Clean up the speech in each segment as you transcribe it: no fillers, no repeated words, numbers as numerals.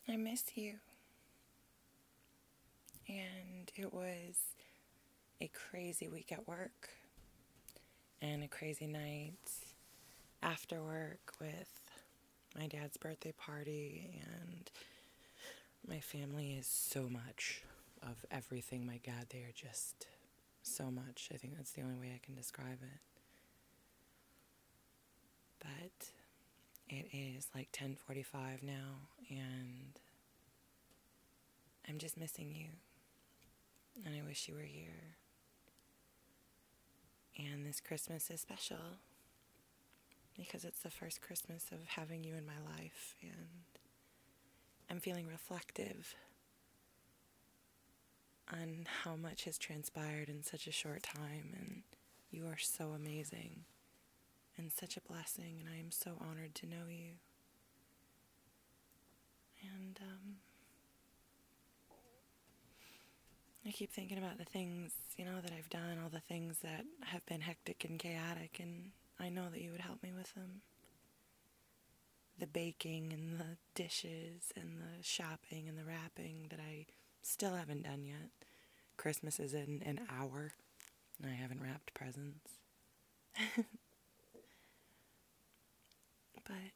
I miss you. And it was a crazy week at work and a crazy night after work with my dad's birthday party, and my family is so much of everything. My God, they are just so much. I think that's the only way I can describe it. But it is like 10:45 now, and I'm just missing you. And I wish you were here. And this Christmas is special because it's the first Christmas of having you in my life, and I'm feeling reflective on how much has transpired in such a short time, and you are so amazing and such a blessing, and I am so honored to know you. And I keep thinking about the things, that I've done, all the things that have been hectic and chaotic, and I know that you would help me with them. The baking and the dishes and the shopping and the wrapping that I still haven't done yet. Christmas is in an hour, and I haven't wrapped presents. But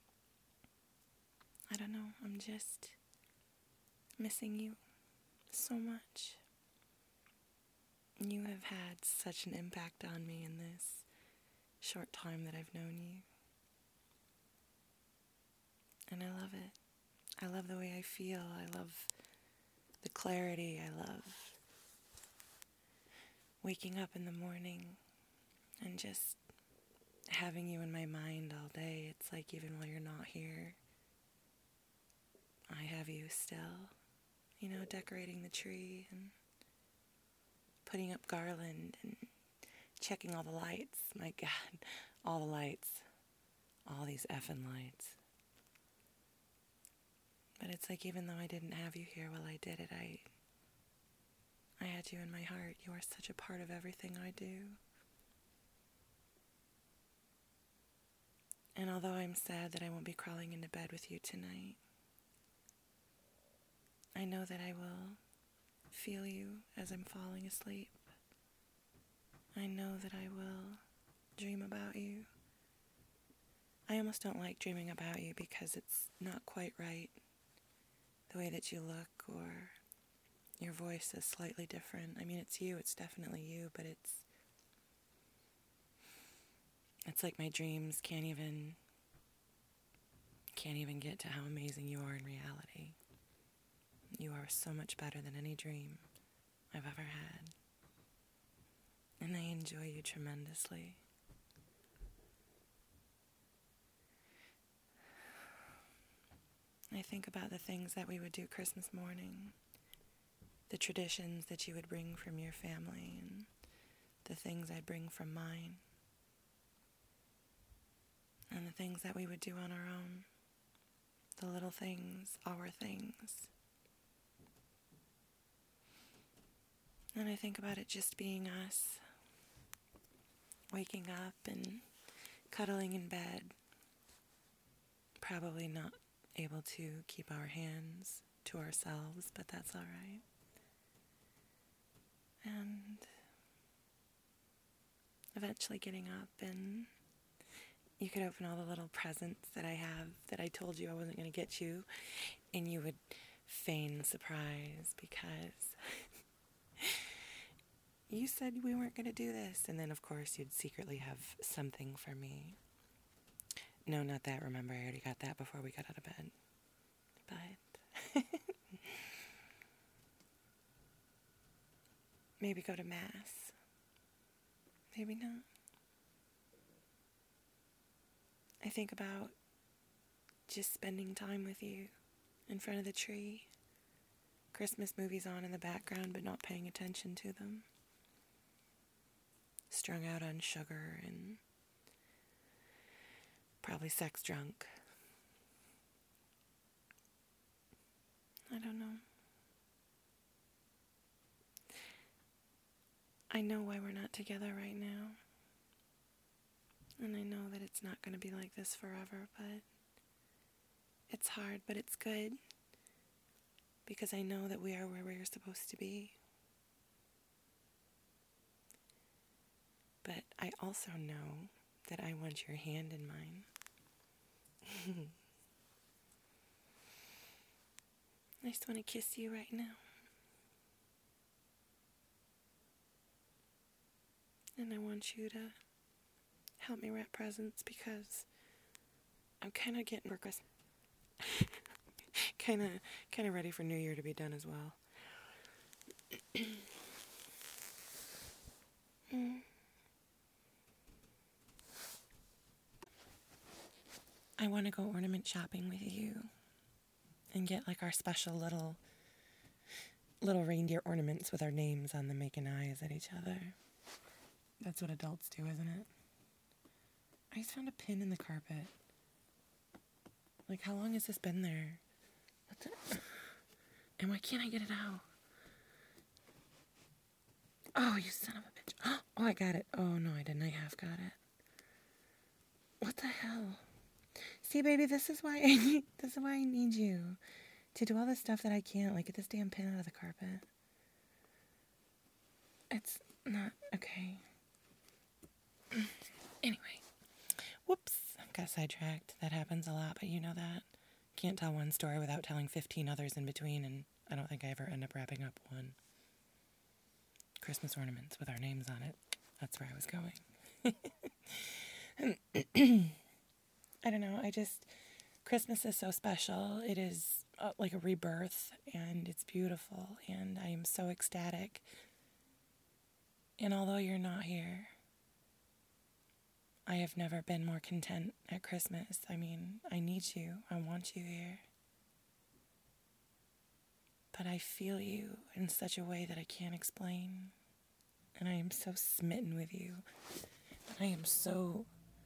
I don't know, I'm just missing you so much. You have had such an impact on me in this short time that I've known you. And I love it. I love the way I feel. I love the clarity. I love waking up in the morning and just having you in my mind all day. It's like even while you're not here, I have you still, decorating the tree and putting up garland and checking all the lights. My God, all the lights. All these effing lights. But it's like even though I didn't have you here while I did it, I had you in my heart. You are such a part of everything I do. And although I'm sad that I won't be crawling into bed with you tonight, I know that I will feel you as I'm falling asleep. I know that I will dream about you. I almost don't like dreaming about you because it's not quite right. The way that you look, or your voice is slightly different. I mean, it's you, it's definitely you, but it's like my dreams can't even get to how amazing you are in reality. You are so much better than any dream I've ever had. And I enjoy you tremendously. I think about the things that we would do Christmas morning, the traditions that you would bring from your family, and the things I'd bring from mine, and the things that we would do on our own, the little things, our things. And I think about it just being us, waking up and cuddling in bed, probably not able to keep our hands to ourselves, but that's all right. And eventually getting up, and you could open all the little presents that I have that I told you I wasn't going to get you, and you would feign surprise because you said we weren't going to do this, and then of course you'd secretly have something for me. No, not that, remember, I already got that before we got out of bed. But maybe go to Mass. Maybe not. I think about just spending time with you in front of the tree. Christmas movies on in the background, but not paying attention to them. Strung out on sugar and probably sex drunk. I don't know. I know why we're not together right now. And I know that it's not going to be like this forever, but it's hard, but it's good. because I know that we are where we're supposed to be. But I also know that I want your hand in mine. I just want to kiss you right now. And I want you to help me wrap presents because I'm kind of getting for Christmas. kind of ready for New Year to be done as well. I want to go ornament shopping with you and get like our special little reindeer ornaments with our names on them, making eyes at each other. That's what adults do, isn't it? I just found a pin in the carpet. Like, how long has this been there? And why can't I get it out? Oh, you son of a bitch. Oh, I got it. Oh, no, I didn't. I half got it. What the hell? See, baby, this is why I need you to do all this stuff that I can't, like get this damn pin out of the carpet. It's not okay. Anyway, whoops, got sidetracked. That happens a lot, but you know that. Can't tell one story without telling 15 others in between, and I don't think I ever end up wrapping up one. Christmas ornaments with our names on it. That's where I was going. I don't know, Christmas is so special. It is like a rebirth, and it's beautiful, and I am so ecstatic. And although you're not here, I have never been more content at Christmas. I mean, I need you. I want you here. But I feel you in such a way that I can't explain. And I am so smitten with you. I am so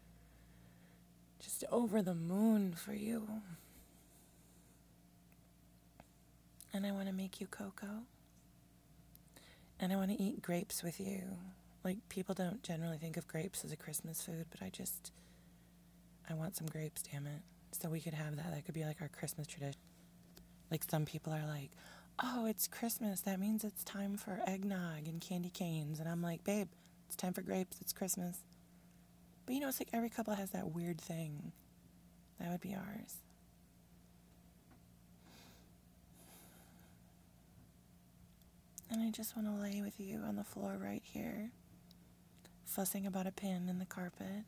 just over the moon for you. And I want to make you cocoa. And I want to eat grapes with you. Like, people don't generally think of grapes as a Christmas food, but I want some grapes, damn it. So we could have that. That could be like our Christmas tradition. Like, some people are like, oh, it's Christmas. That means it's time for eggnog and candy canes. And I'm like, babe, it's time for grapes. It's Christmas. But it's like every couple has that weird thing. That would be ours. And I just want to lay with you on the floor right here, fussing about a pin in the carpet,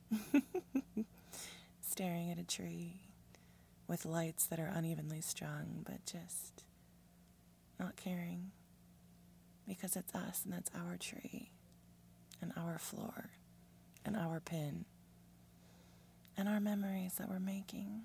staring at a tree with lights that are unevenly strung, but just not caring, because it's us and it's our tree and our floor and our pin and our memories that we're making.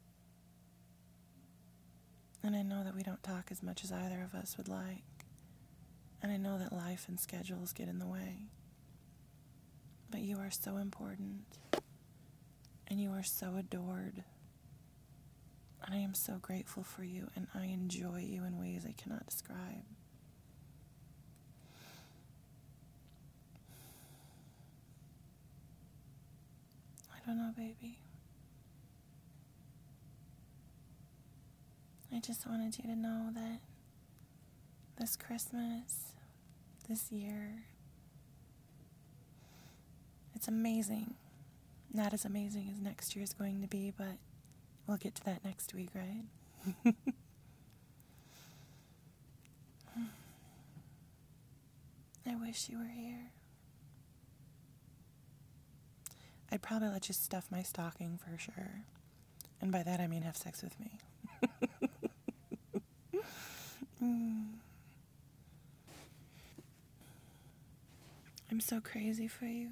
And I know that we don't talk as much as either of us would like. And I know that life and schedules get in the way. But you are so important. And you are so adored. And I am so grateful for you. And I enjoy you in ways I cannot describe. I don't know, baby. I just wanted you to know that this Christmas, this year, it's amazing. Not as amazing as next year's going to be, but we'll get to that next week, right? I wish you were here. I'd probably let you stuff my stocking for sure. And by that I mean have sex with me. I'm so crazy for you.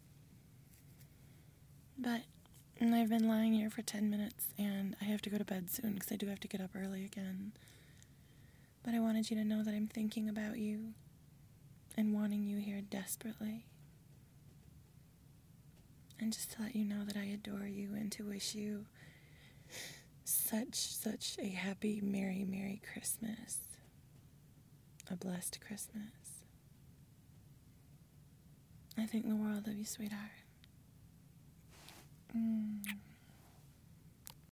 But I've been lying here for 10 minutes and I have to go to bed soon because I do have to get up early again. But I wanted you to know that I'm thinking about you and wanting you here desperately. And just to let you know that I adore you and to wish you such a happy, merry Christmas. A blessed Christmas. I think the world of you, sweetheart.